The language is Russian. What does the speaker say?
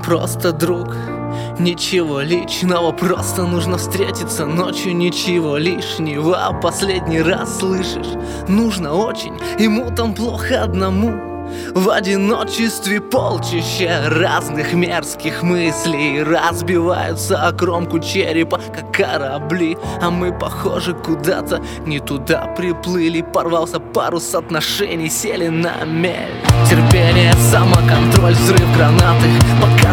просто друг. Ничего личного, просто нужно встретиться ночью. Ничего лишнего, последний раз слышишь, нужно очень, ему там плохо одному. В одиночестве полчища разных мерзких мыслей разбиваются о кромку черепа, как корабли. А мы, похоже, куда-то не туда приплыли. Порвался парус отношений, сели на мель. Терпение, самоконтроль, взрыв гранаты. Пока